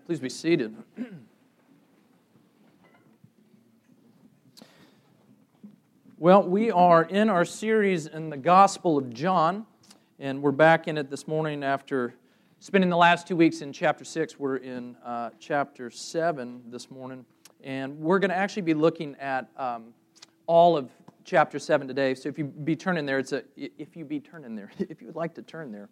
Please be seated. Well, we are in our series in the Gospel of John, and we're back in it this morning after spending the last 2 weeks in chapter 6. We're in chapter 7 this morning, and we're going to actually be looking at all of chapter 7 today. So if you would like to turn there,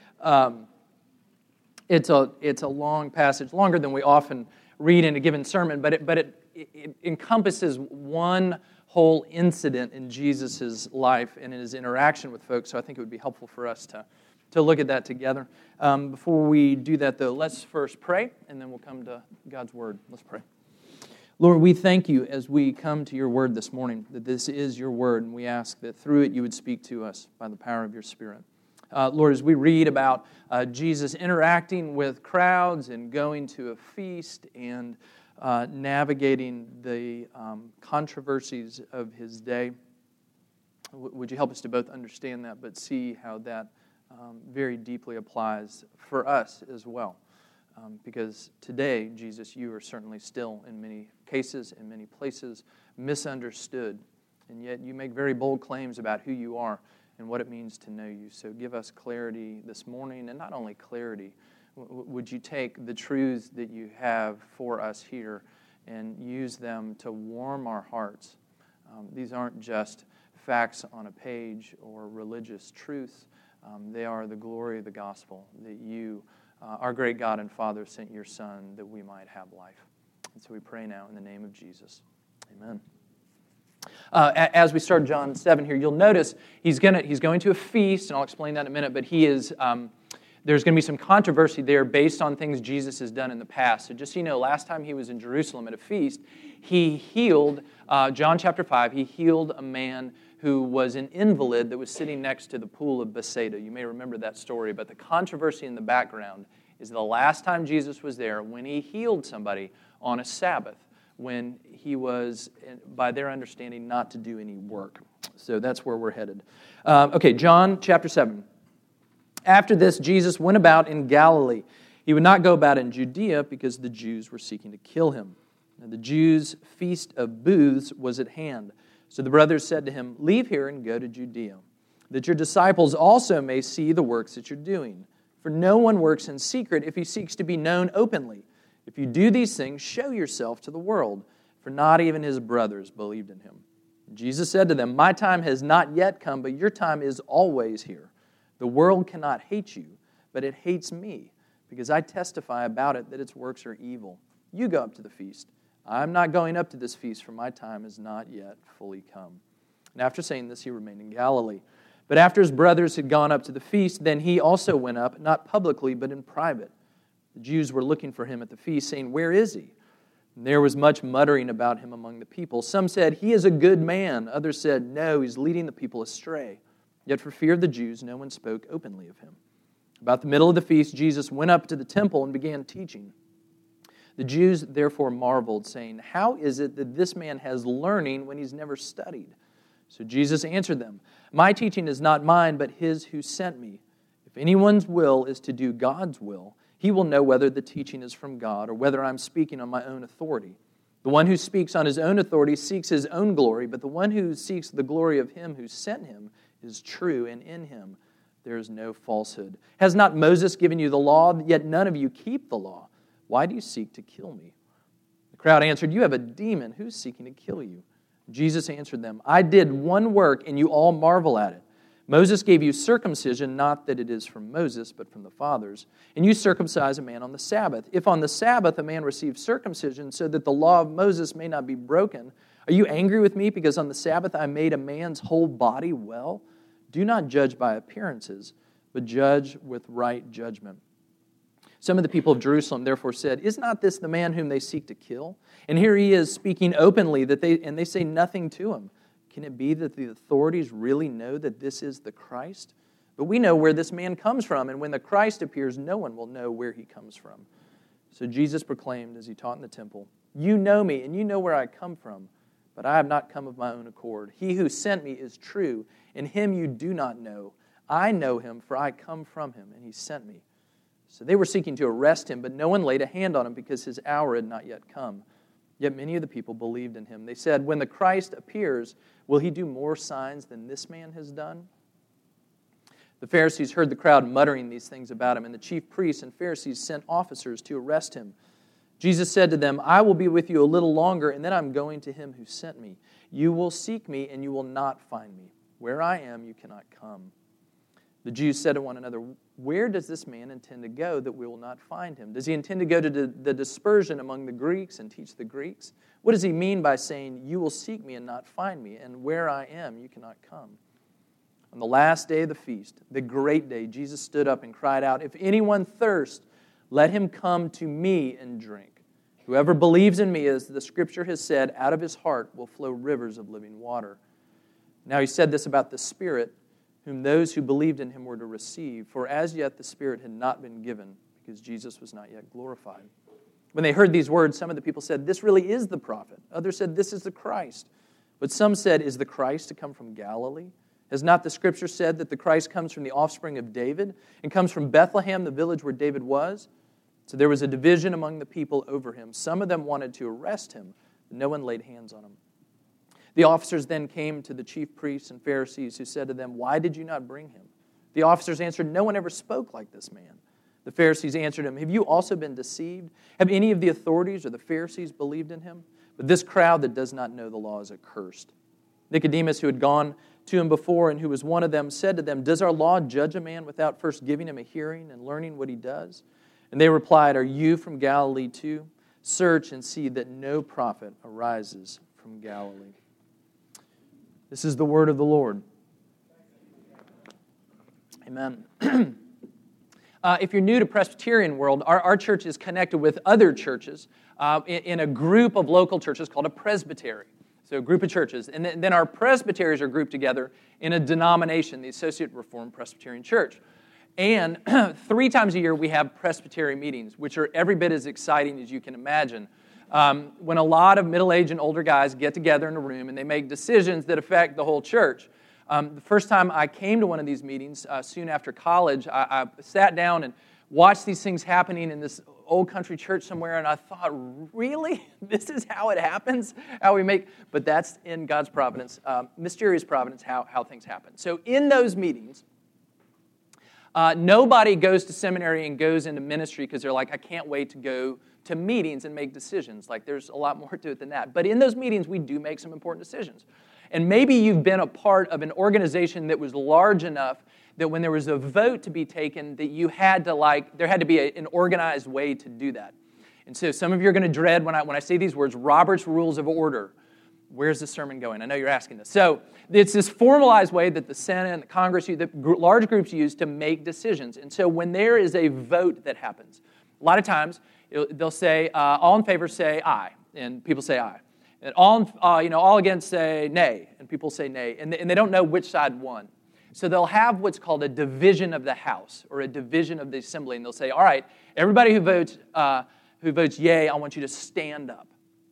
it's a long passage, longer than we often read in a given sermon, but it encompasses one whole incident in Jesus' life and in his interaction with folks, so I think it would be helpful for us to look at that together. Before we do that, though, let's first pray, and then we'll come to God's Word. Let's pray. Lord, we thank you as we come to your Word this morning, that this is your Word, and we ask that through it you would speak to us by the power of your Spirit. Lord, as we read about Jesus interacting with crowds and going to a feast and navigating the controversies of his day, would you help us to both understand that, but see how that very deeply applies for us as well? Because today, Jesus, you are certainly still, in many cases, in many places, misunderstood, and yet you make very bold claims about who you are and what it means to know you. So give us clarity this morning, and not only clarity, would you take the truths that you have for us here and use them to warm our hearts? These aren't just facts on a page or religious truths. They are the glory of the gospel, that you, our great God and Father, sent your Son that we might have life. And so we pray now in the name of Jesus. Amen. As we start John 7 here, you'll notice he's going to a feast, and I'll explain that in a minute, but he is... There's going to be some controversy there based on things Jesus has done in the past. So just so you know, last time he was in Jerusalem at a feast, he healed, John chapter 5, he healed a man who was an invalid that was sitting next to the pool of Bethsaida. You may remember that story, but the controversy in the background is the last time Jesus was there when he healed somebody on a Sabbath, when he was, by their understanding, not to do any work. So that's where we're headed. Okay, John chapter 7. After this, Jesus went about in Galilee. He would not go about in Judea because the Jews were seeking to kill him. Now, the Jews' feast of booths was at hand. So the brothers said to him, "Leave here and go to Judea, that your disciples also may see the works that you're doing. For no one works in secret if he seeks to be known openly. If you do these things, show yourself to the world." For not even his brothers believed in him. Jesus said to them, "My time has not yet come, but your time is always here. The world cannot hate you, but it hates me, because I testify about it that its works are evil. You go up to the feast. I'm not going up to this feast, for my time is not yet fully come." And after saying this, he remained in Galilee. But after his brothers had gone up to the feast, then he also went up, not publicly, but in private. The Jews were looking for him at the feast, saying, "Where is he?" And there was much muttering about him among the people. Some said, "He is a good man." Others said, "No, he's leading the people astray." Yet for fear of the Jews, no one spoke openly of him. About the middle of the feast, Jesus went up to the temple and began teaching. The Jews therefore marveled, saying, "How is it that this man has learning when he's never studied?" So Jesus answered them, "My teaching is not mine, but his who sent me. If anyone's will is to do God's will, he will know whether the teaching is from God or whether I'm speaking on my own authority. The one who speaks on his own authority seeks his own glory, but the one who seeks the glory of him who sent him is true, and in him there is no falsehood. Has not Moses given you the law, yet none of you keep the law? Why do you seek to kill me?" The crowd answered, "You have a demon. Who's seeking to kill you?" Jesus answered them, "I did one work, and you all marvel at it. Moses gave you circumcision, not that it is from Moses, but from the fathers. And you circumcise a man on the Sabbath. If on the Sabbath a man receives circumcision, so that the law of Moses may not be broken, are you angry with me because on the Sabbath I made a man's whole body well? Do not judge by appearances, but judge with right judgment." Some of the people of Jerusalem therefore said, "Is not this the man whom they seek to kill? And here he is speaking openly, and they say nothing to him. Can it be that the authorities really know that this is the Christ? But we know where this man comes from, and when the Christ appears, no one will know where he comes from." So Jesus proclaimed as he taught in the temple, "You know me, and you know where I come from, but I have not come of my own accord. He who sent me is true, and him you do not know. I know him, for I come from him, and he sent me." So they were seeking to arrest him, but no one laid a hand on him because his hour had not yet come. Yet many of the people believed in him. They said, "When the Christ appears, will he do more signs than this man has done?" The Pharisees heard the crowd muttering these things about him, and the chief priests and Pharisees sent officers to arrest him. Jesus said to them, "I will be with you a little longer, and then I'm going to him who sent me. You will seek me, and you will not find me. Where I am, you cannot come." The Jews said to one another, "Where does this man intend to go that we will not find him? Does he intend to go to the dispersion among the Greeks and teach the Greeks? What does he mean by saying, 'You will seek me and not find me,' and 'Where I am, you cannot come'?" On the last day of the feast, the great day, Jesus stood up and cried out, "If anyone thirsts, let him come to me and drink. Whoever believes in me, as the Scripture has said, out of his heart will flow rivers of living water." Now he said this about the Spirit, whom those who believed in him were to receive, for as yet the Spirit had not been given, because Jesus was not yet glorified. When they heard these words, some of the people said, "This really is the prophet." Others said, "This is the Christ." But some said, "Is the Christ to come from Galilee? Has not the Scripture said that the Christ comes from the offspring of David and comes from Bethlehem, the village where David was?" So there was a division among the people over him. Some of them wanted to arrest him, but no one laid hands on him. The officers then came to the chief priests and Pharisees, who said to them, "Why did you not bring him?" The officers answered, "No one ever spoke like this man." The Pharisees answered him, "Have you also been deceived? Have any of the authorities or the Pharisees believed in him? But this crowd that does not know the law is accursed." Nicodemus, who had gone to him before and who was one of them, said to them, "Does our law judge a man without first giving him a hearing and learning what he does?" And they replied, "Are you from Galilee too? Search and see that no prophet arises from Galilee." This is the word of the Lord. Amen. If you're new to Presbyterian world, our church is connected with other churches in a group of local churches called a presbytery. So a group of churches. And then our presbyteries are grouped together in a denomination, the Associate Reformed Presbyterian Church. And 3 times a year we have presbytery meetings, which are every bit as exciting as you can imagine. When a lot of middle-aged and older guys get together in a room and they make decisions that affect the whole church. The first time I came to one of these meetings, soon after college, I sat down and watched these things happening in this old country church somewhere, and I thought, really? This is how it happens? But that's in God's providence, mysterious providence, how things happen. So in those meetings, nobody goes to seminary and goes into ministry because they're like, I can't wait to go to meetings and make decisions. Like, there's a lot more to it than that. But in those meetings, we do make some important decisions. And maybe you've been a part of an organization that was large enough that when there was a vote to be taken, that you had to, there had to be an organized way to do that. And so some of you are going to dread when I say these words, Robert's Rules of Order. Where's the sermon going? I know you're asking this. So it's this formalized way that the Senate and the Congress, large groups use to make decisions. And so when there is a vote that happens, a lot of times they'll say, all in favor say aye, and people say aye. And all against say nay, and people say nay, and they don't know which side won. So they'll have what's called a division of the House or a division of the Assembly, and they'll say, all right, everybody who votes yay, I want you to stand up.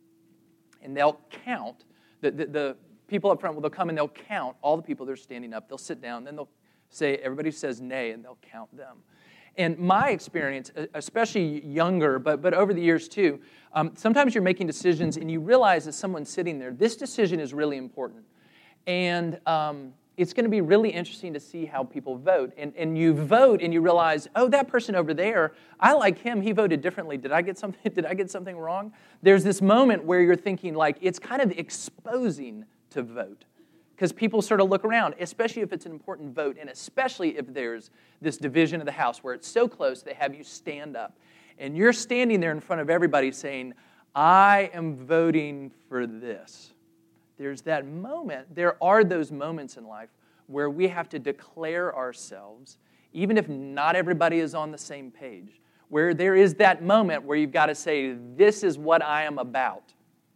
And they'll count, the people up front, they'll come and they'll count all the people that are standing up. They'll sit down, then they'll say, everybody says nay, and they'll count them. And my experience, especially younger, but over the years too, sometimes you're making decisions and you realize as someone's sitting there, this decision is really important. And it's going to be really interesting to see how people vote. And you vote and you realize, oh, that person over there, I like him, he voted differently. Did I get something wrong? There's this moment where you're thinking like it's kind of exposing to vote. Because people sort of look around, especially if it's an important vote, and especially if there's this division of the House where it's so close they have you stand up. And you're standing there in front of everybody saying, I am voting for this. There's that moment. There are those moments in life where we have to declare ourselves, even if not everybody is on the same page, where there is that moment where you've got to say, this is what I am about.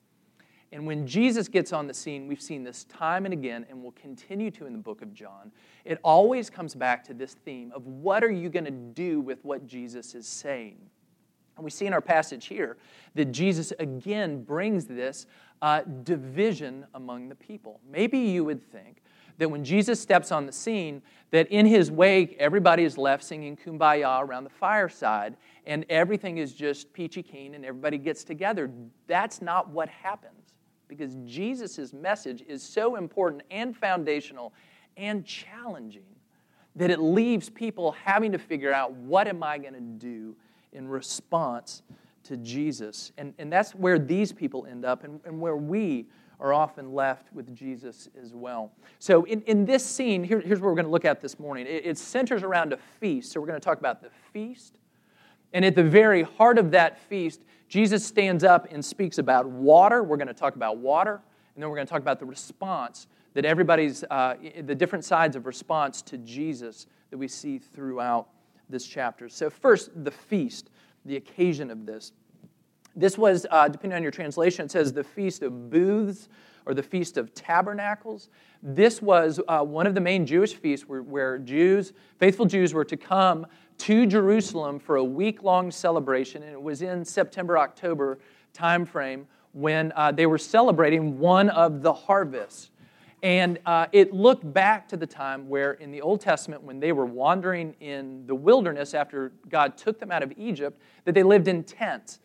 And when Jesus gets on the scene, we've seen this time and again, and we'll continue to in the book of John, it always comes back to this theme of what are you going to do with what Jesus is saying? And we see in our passage here that Jesus again brings this division among the people. Maybe you would think that when Jesus steps on the scene, that in his wake, everybody is left singing Kumbaya around the fireside, and everything is just peachy keen, and everybody gets together. That's not what happens, because Jesus' message is so important and foundational and challenging that it leaves people having to figure out, what am I going to do in response to Jesus? And that's where these people end up, and where we are often left with Jesus as well. So in this scene, here's what we're going to look at this morning. It centers around a feast. So we're going to talk about the feast. And at the very heart of that feast, Jesus stands up and speaks about water. We're going to talk about water. And then we're going to talk about the response that everybody's, the different sides of response to Jesus that we see throughout this chapter. So first, the feast, the occasion of this. This was, depending on your translation, it says the Feast of Booths or the Feast of Tabernacles. This was one of the main Jewish feasts where Jews, faithful Jews, were to come to Jerusalem for a week-long celebration, and it was in September-October time frame when they were celebrating one of the harvests. And it looked back to the time where in the Old Testament, when they were wandering in the wilderness after God took them out of Egypt, that they lived in tents.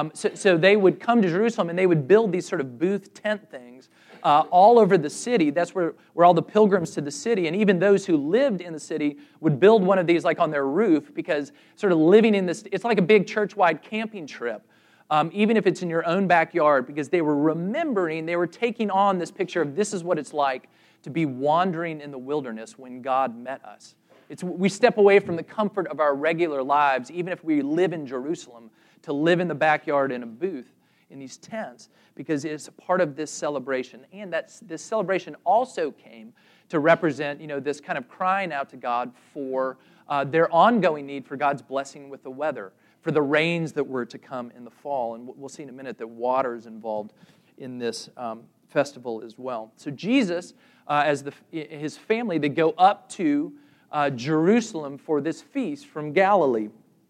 So they would come to Jerusalem and they would build these sort of booth tent things all over the city. That's where all the pilgrims to the city, and even those who lived in the city, would build one of these like on their roof, because sort of living in this, it's like a big church-wide camping trip, even if it's in your own backyard, because they were remembering, they were taking on this picture of this is what it's like to be wandering in the wilderness when God met us. We step away from the comfort of our regular lives, even if we live in Jerusalem, to live in the backyard in a booth in these tents, because it's a part of this celebration. And this celebration also came to represent, this kind of crying out to God for their ongoing need for God's blessing with the weather, for the rains that were to come in the fall. And we'll see in a minute that water is involved in this festival as well. So Jesus, as his family, they go up to Jerusalem for this feast from Galilee.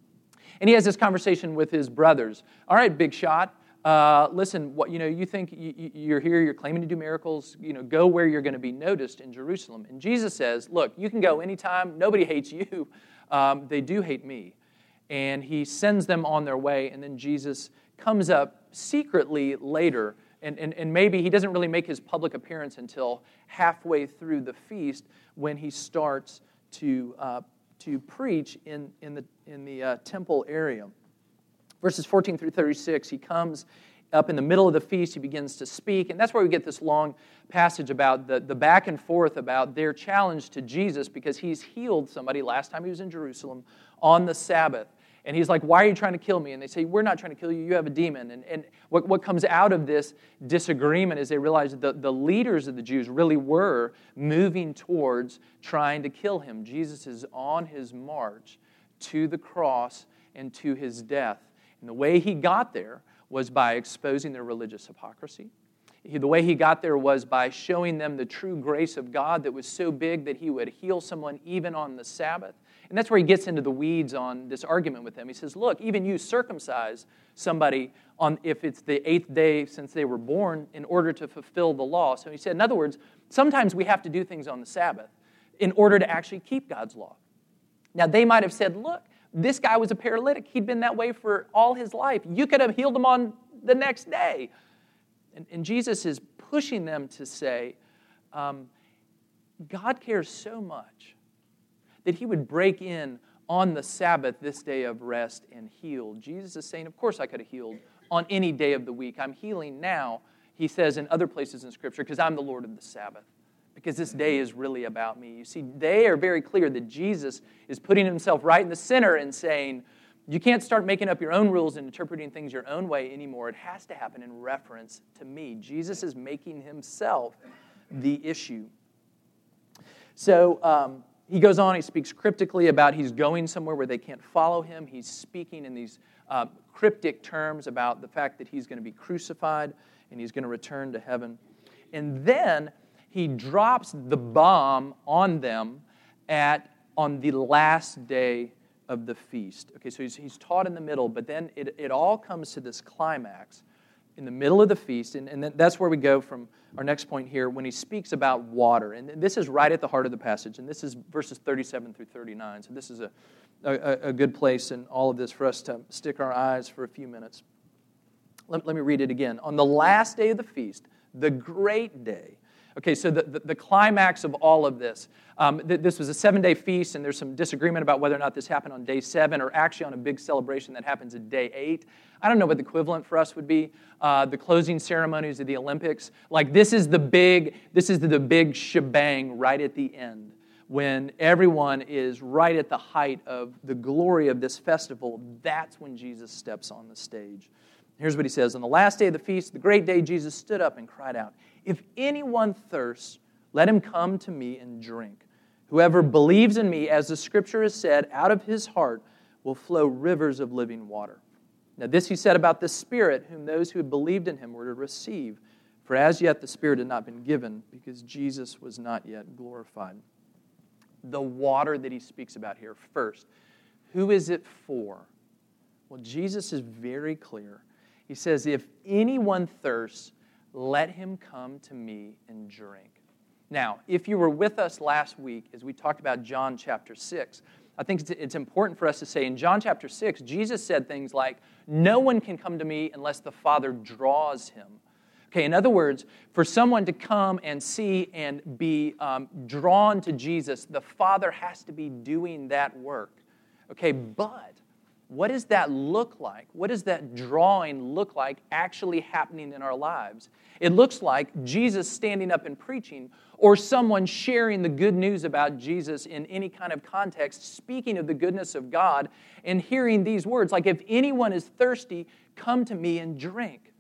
And he has this conversation with his brothers. All right, big shot. Listen, you think you're here, you're claiming to do miracles, go where you're going to be noticed in Jerusalem. And Jesus says, look, you can go anytime. Nobody hates you. They do hate me. And he sends them on their way, and then Jesus comes up secretly later, and maybe he doesn't really make his public appearance until halfway through the feast, when he starts to preach in the temple area. Verses 14 through 36, he comes up in the middle of the feast, he begins to speak, and that's where we get this long passage about the back and forth about their challenge to Jesus, because he's healed somebody last time he was in Jerusalem on the Sabbath. And he's like, why are you trying to kill me? And they say, we're not trying to kill you, you have a demon. And what comes out of this disagreement is they realize that the leaders of the Jews really were moving towards trying to kill him. Jesus is on his march to the cross and to his death. And the way he got there was by exposing their religious hypocrisy. The way he got there was by showing them the true grace of God that was so big that he would heal someone even on the Sabbath. And that's where he gets into the weeds on this argument with them. He says, look, even you circumcise somebody if it's the 8th day since they were born in order to fulfill the law. So he said, in other words, sometimes we have to do things on the Sabbath in order to actually keep God's law. Now, they might have said, look, this guy was a paralytic. He'd been that way for all his life. You could have healed him on the next day. And Jesus is pushing them to say, God cares so much that he would break in on the Sabbath, this day of rest, and heal. Jesus is saying, of course I could have healed on any day of the week. I'm healing now, he says in other places in Scripture, because I'm the Lord of the Sabbath, because this day is really about me. You see, they are very clear that Jesus is putting himself right in the center and saying, you can't start making up your own rules and interpreting things your own way anymore. It has to happen in reference to me. Jesus is making himself the issue. So he goes on, he speaks cryptically about he's going somewhere where they can't follow him. He's speaking in these cryptic terms about the fact that he's going to be crucified and he's going to return to heaven. And then he drops the bomb on them on the last day of the feast. Okay, so he's taught in the middle, but then it all comes to this climax in the middle of the feast, and that's where we go from our next point here when he speaks about water. And this is right at the heart of the passage, and this is verses 37 through 39. So this is a good place in all of this for us to stick our eyes for a few minutes. Let me read it again. On the last day of the feast, the great day. Okay, so the climax of all of this. This was a 7-day feast, and there's some disagreement about whether or not this happened on day 7 or actually on a big celebration that happens at day 8. I don't know what the equivalent for us would be. The closing ceremonies of the Olympics. Like this is the big shebang right at the end when everyone is right at the height of the glory of this festival. That's when Jesus steps on the stage. Here's what he says. On the last day of the feast, the great day, Jesus stood up and cried out, "If anyone thirsts, let him come to me and drink. Whoever believes in me, as the Scripture has said, out of his heart will flow rivers of living water." Now this he said about the Spirit, whom those who had believed in him were to receive. For as yet the Spirit had not been given, because Jesus was not yet glorified. The water that he speaks about here first. Who is it for? Well, Jesus is very clear. He says, if anyone thirsts, let him come to me and drink. Now, if you were with us last week as we talked about John chapter 6, I think it's important for us to say in John chapter 6, Jesus said things like, no one can come to me unless the Father draws him. Okay, in other words, for someone to come and see and be drawn to Jesus, the Father has to be doing that work. Okay, but what does that look like? What does that drawing look like actually happening in our lives? It looks like Jesus standing up and preaching, or someone sharing the good news about Jesus in any kind of context, speaking of the goodness of God, and hearing these words, like, if anyone is thirsty, come to me and drink.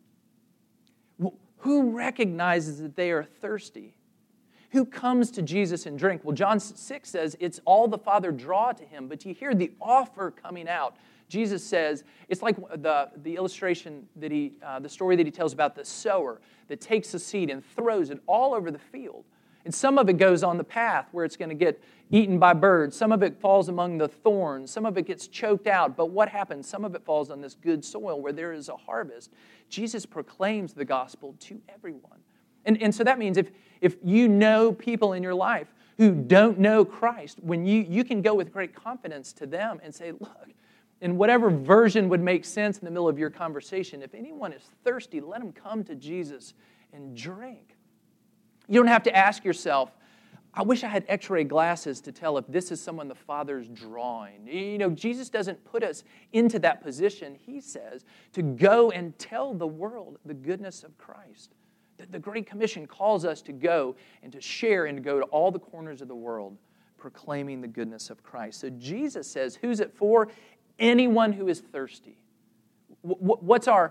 Who recognizes that they are thirsty? Who comes to Jesus and drink? Well, John 6 says it's all the Father draw to him, but you hear the offer coming out. Jesus says, it's like the illustration that the story that he tells about the sower that takes the seed and throws it all over the field. And some of it goes on the path where it's going to get eaten by birds. Some of it falls among the thorns. Some of it gets choked out. But what happens? Some of it falls on this good soil where there is a harvest. Jesus proclaims the gospel to everyone. And so that means if you know people in your life who don't know Christ, when you can go with great confidence to them and say, look, in whatever version would make sense in the middle of your conversation, if anyone is thirsty, let them come to Jesus and drink. You don't have to ask yourself, I wish I had x-ray glasses to tell if this is someone the Father's drawing. You know, Jesus doesn't put us into that position. He says to go and tell the world the goodness of Christ. The Great Commission calls us to go and to share and to go to all the corners of the world proclaiming the goodness of Christ. So Jesus says, who's it for? Anyone who is thirsty. What's our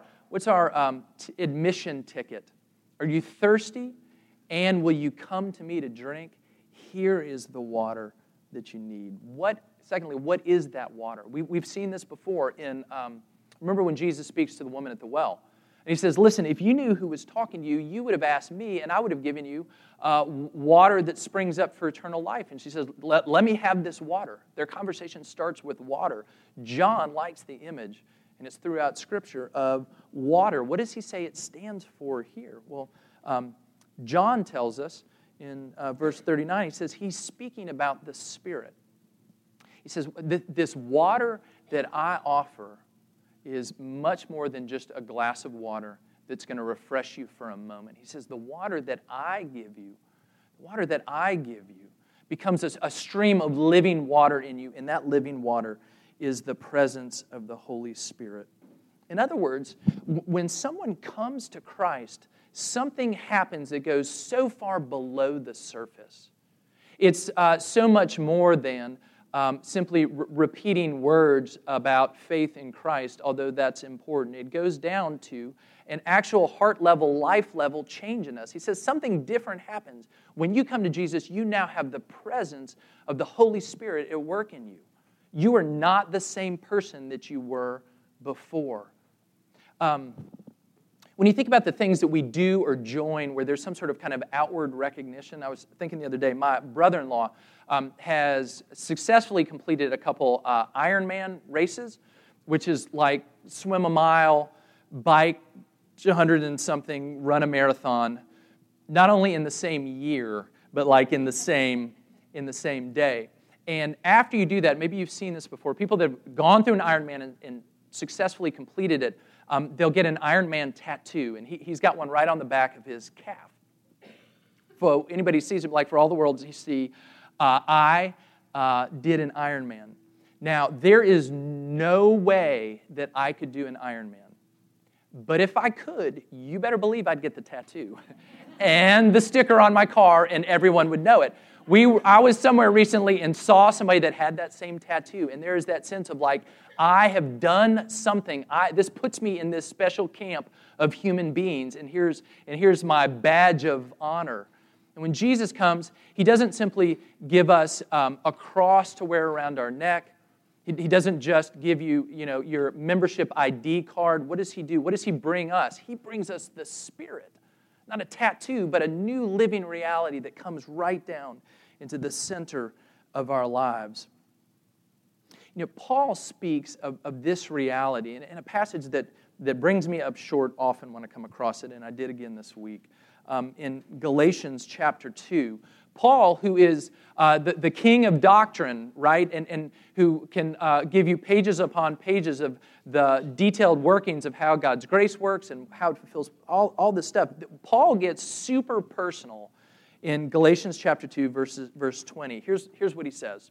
admission ticket? Are you thirsty? And will you come to me to drink? Here is the water that you need. Secondly, what is that water? We've seen this before remember when Jesus speaks to the woman at the well. And he says, listen, if you knew who was talking to you, you would have asked me, and I would have given you water that springs up for eternal life. And she says, let me have this water. Their conversation starts with water. John likes the image, and it's throughout Scripture, of water. What does he say it stands for here? Well, John tells us in verse 39, he says he's speaking about the Spirit. He says, this water that I offer is much more than just a glass of water that's going to refresh you for a moment. He says, the water that I give you becomes a stream of living water in you, and that living water is the presence of the Holy Spirit. In other words, when someone comes to Christ, something happens that goes so far below the surface. It's so much more than simply repeating words about faith in Christ, although that's important. It goes down to an actual heart-level, life-level change in us. He says something different happens. When you come to Jesus, you now have the presence of the Holy Spirit at work in you. You are not the same person that you were before. When you think about the things that we do or join where there's some sort of kind of outward recognition, I was thinking the other day, my brother-in-law has successfully completed a couple Ironman races, which is like swim a mile, bike 100 and something run a marathon, not only in the same year, but like in the same day. And after you do that, maybe you've seen this before, people that have gone through an Ironman and successfully completed it, they'll get an Ironman tattoo, and he's got one right on the back of his calf. For anybody who sees it, like for all the world to see, I did an Ironman. Now, there is no way that I could do an Ironman. But if I could, you better believe I'd get the tattoo and the sticker on my car, and everyone would know it. I was somewhere recently and saw somebody that had that same tattoo, and there's that sense of like, I have done something. This puts me in this special camp of human beings, and here's my badge of honor. And when Jesus comes, he doesn't simply give us a cross to wear around our neck. He doesn't just give you, your membership ID card. What does he do? What does he bring us? He brings us the Spirit. Not a tattoo, but a new living reality that comes right down into the center of our lives. Paul speaks of this reality in a passage that brings me up short often when I come across it, and I did again this week. In Galatians chapter 2, Paul, who is the king of doctrine, right, and who can give you pages upon pages of the detailed workings of how God's grace works and how it fulfills all this stuff, Paul gets super personal in Galatians chapter 2, verse 20. Here's what he says.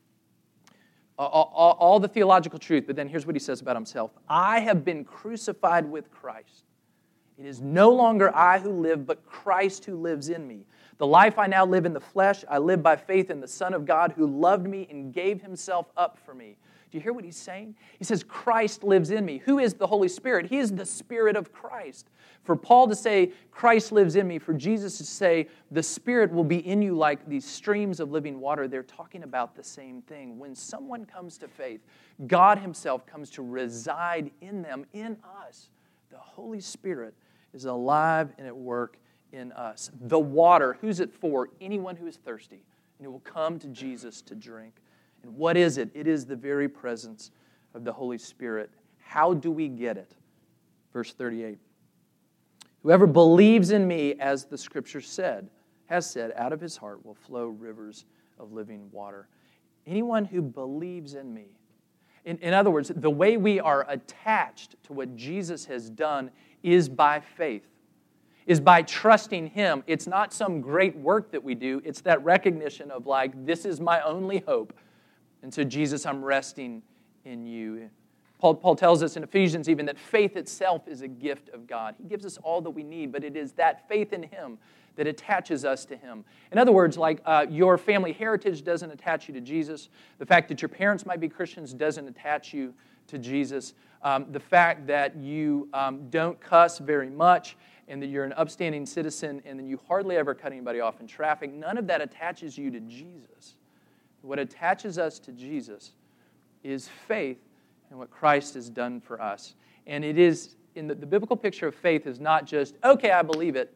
All the theological truth, but then here's what he says about himself. I have been crucified with Christ. It is no longer I who live, but Christ who lives in me. The life I now live in the flesh, I live by faith in the Son of God who loved me and gave himself up for me. Do you hear what he's saying? He says, Christ lives in me. Who is the Holy Spirit? He is the Spirit of Christ. For Paul to say, Christ lives in me, for Jesus to say, the Spirit will be in you like these streams of living water, they're talking about the same thing. When someone comes to faith, God himself comes to reside in them, in us. The Holy Spirit is alive and at work in us. The water, who's it for? Anyone who is thirsty, and it will come to Jesus to drink. And what is it? It is the very presence of the Holy Spirit. How do we get it? Verse 38. Whoever believes in me, as the Scripture has said, out of his heart will flow rivers of living water. Anyone who believes in me. In other words, the way we are attached to what Jesus has done is by faith, is by trusting him. It's not some great work that we do. It's that recognition of like, this is my only hope. And so, Jesus, I'm resting in you. Paul tells us in Ephesians even that faith itself is a gift of God. He gives us all that we need, but it is that faith in him that attaches us to him. In other words, like your family heritage doesn't attach you to Jesus. The fact that your parents might be Christians doesn't attach you to Jesus. The fact that you don't cuss very much and that you're an upstanding citizen and that you hardly ever cut anybody off in traffic, none of that attaches you to Jesus. What attaches us to Jesus is faith in what Christ has done for us. And it is, in the biblical picture of faith is not just, okay, I believe it.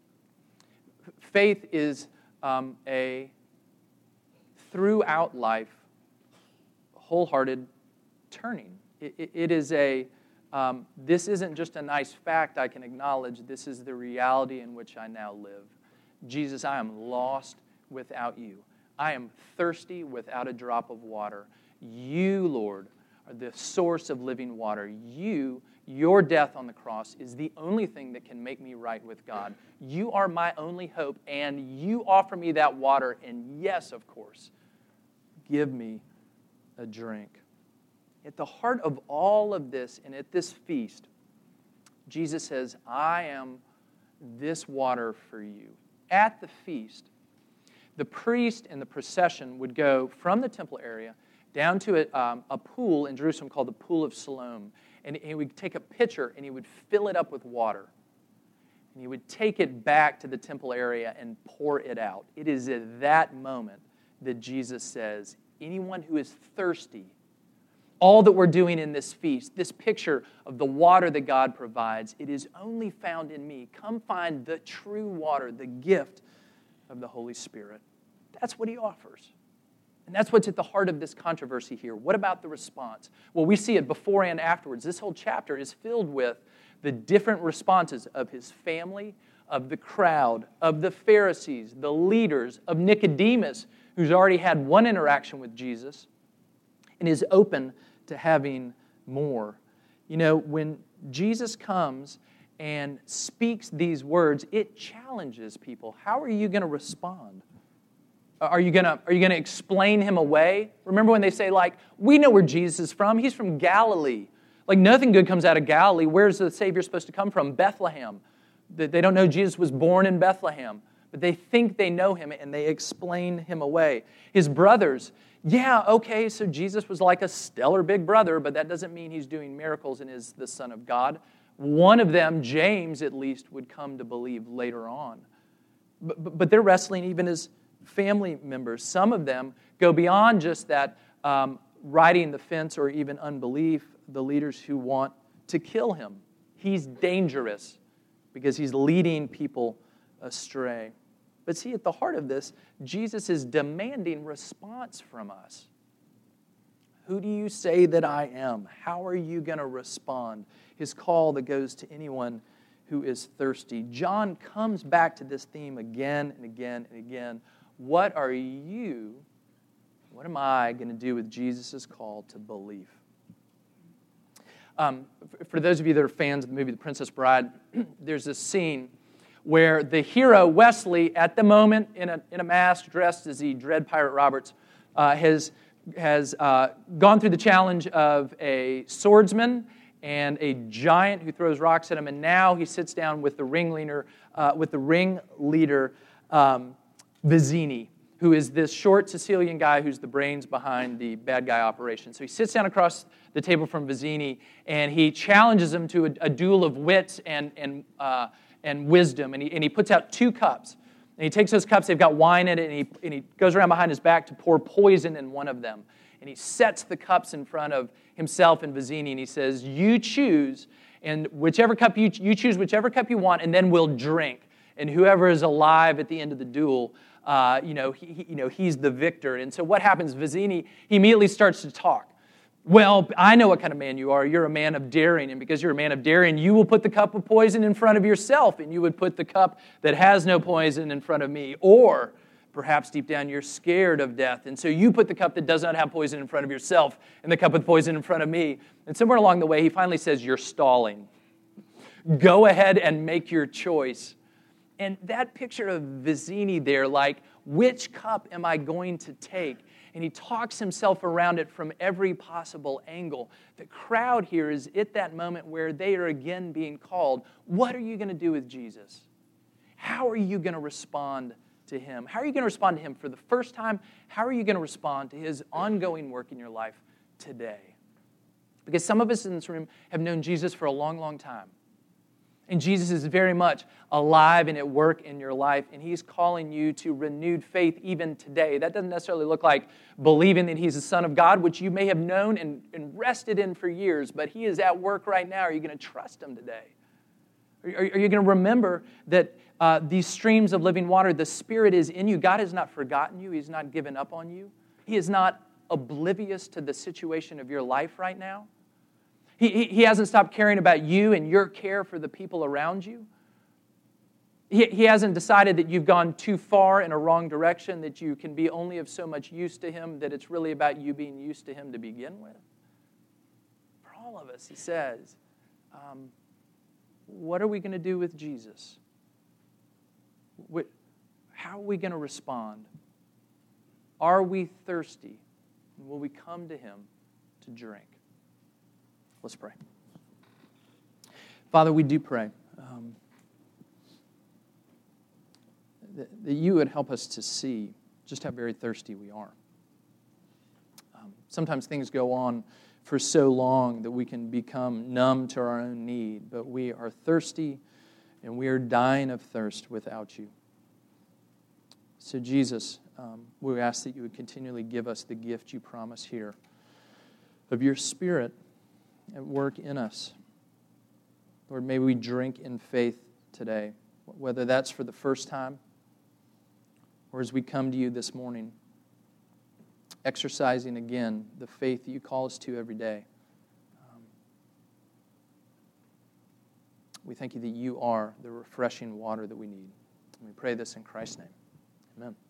Faith is a throughout life, wholehearted turning. It is this isn't just a nice fact I can acknowledge. This is the reality in which I now live. Jesus, I am lost without you. I am thirsty without a drop of water. You, Lord, are the source of living water. Your death on the cross is the only thing that can make me right with God. You are my only hope, and you offer me that water, and yes, of course, give me a drink. At the heart of all of this, and at this feast, Jesus says, I am this water for you. At the feast, the priest and the procession would go from the temple area down to a pool in Jerusalem called the Pool of Siloam. And he would take a pitcher and he would fill it up with water. And he would take it back to the temple area and pour it out. It is at that moment that Jesus says, anyone who is thirsty, all that we're doing in this feast, this picture of the water that God provides, it is only found in me. Come find the true water, the gift of the Holy Spirit. That's what he offers. And that's what's at the heart of this controversy here. What about the response? Well, we see it before and afterwards. This whole chapter is filled with the different responses of his family, of the crowd, of the Pharisees, the leaders, of Nicodemus, who's already had one interaction with Jesus, and is open to having more. You know, when Jesus comes and speaks these words, it challenges people. How are you going to respond? Are you going to explain him away? Remember when they say, like, we know where Jesus is from. He's from Galilee. Like, nothing good comes out of Galilee. Where's the Savior supposed to come from? Bethlehem. They don't know Jesus was born in Bethlehem, but they think they know him, and they explain him away. His brothers, yeah, okay, so Jesus was like a stellar big brother, but that doesn't mean he's doing miracles and is the Son of God. One of them, James at least, would come to believe later on. But they're wrestling even as family members. Some of them go beyond just that riding the fence or even unbelief, the leaders who want to kill him. He's dangerous because he's leading people astray. But see, at the heart of this, Jesus is demanding response from us. Who do you say that I am? How are you going to respond? His call that goes to anyone who is thirsty. John comes back to this theme again and again and again. What am I going to do with Jesus' call to belief? For those of you that are fans of the movie The Princess Bride, there's this scene where the hero, Wesley, at the moment in a mask, dressed as the Dread Pirate Roberts, has gone through the challenge of a swordsman and a giant who throws rocks at him, and now he sits down with the ringleader, Vizzini, who is this short Sicilian guy who's the brains behind the bad guy operation. So he sits down across the table from Vizzini, and he challenges him to a duel of wits and wisdom, and he puts out 2 cups. And he takes those cups, they've got wine in it, and he goes around behind his back to pour poison in one of them. And he sets the cups in front of himself and Vizzini, and he says, you choose, and whichever cup you choose, whichever cup you want, and then we'll drink. And whoever is alive at the end of the duel, he's the victor. And so what happens? Vizzini, he immediately starts to talk. Well, I know what kind of man you are. You're a man of daring, and because you're a man of daring, you will put the cup of poison in front of yourself, and you would put the cup that has no poison in front of me. Or perhaps deep down you're scared of death, and so you put the cup that does not have poison in front of yourself and the cup with poison in front of me. And somewhere along the way, he finally says, you're stalling. Go ahead and make your choice. And that picture of Vizzini there, like, which cup am I going to take? And he talks himself around it from every possible angle. The crowd here is at that moment where they are again being called. What are you going to do with Jesus? How are you going to respond to him? How are you going to respond to him for the first time? How are you going to respond to his ongoing work in your life today? Because some of us in this room have known Jesus for a long, long time. And Jesus is very much alive and at work in your life, and he's calling you to renewed faith even today. That doesn't necessarily look like believing that he's the Son of God, which you may have known and rested in for years, but he is at work right now. Are you going to trust him today? Are you going to remember that these streams of living water, the Spirit is in you? God has not forgotten you. He's not given up on you. He is not oblivious to the situation of your life right now. He hasn't stopped caring about you and your care for the people around you. He hasn't decided that you've gone too far in a wrong direction, that you can be only of so much use to him, that it's really about you being used to him to begin with. For all of us, he says, what are we going to do with Jesus? How are we going to respond? Are we thirsty? And will we come to him to drink? Let's pray. Father, we do pray that you would help us to see just how very thirsty we are. Sometimes things go on for so long that we can become numb to our own need, but we are thirsty and we are dying of thirst without you. So Jesus, we ask that you would continually give us the gift you promise here of your Spirit at work in us. Lord, may we drink in faith today, whether that's for the first time or as we come to you this morning, exercising again the faith that you call us to every day. We thank you that you are the refreshing water that we need. And we pray this in Christ's name. Amen.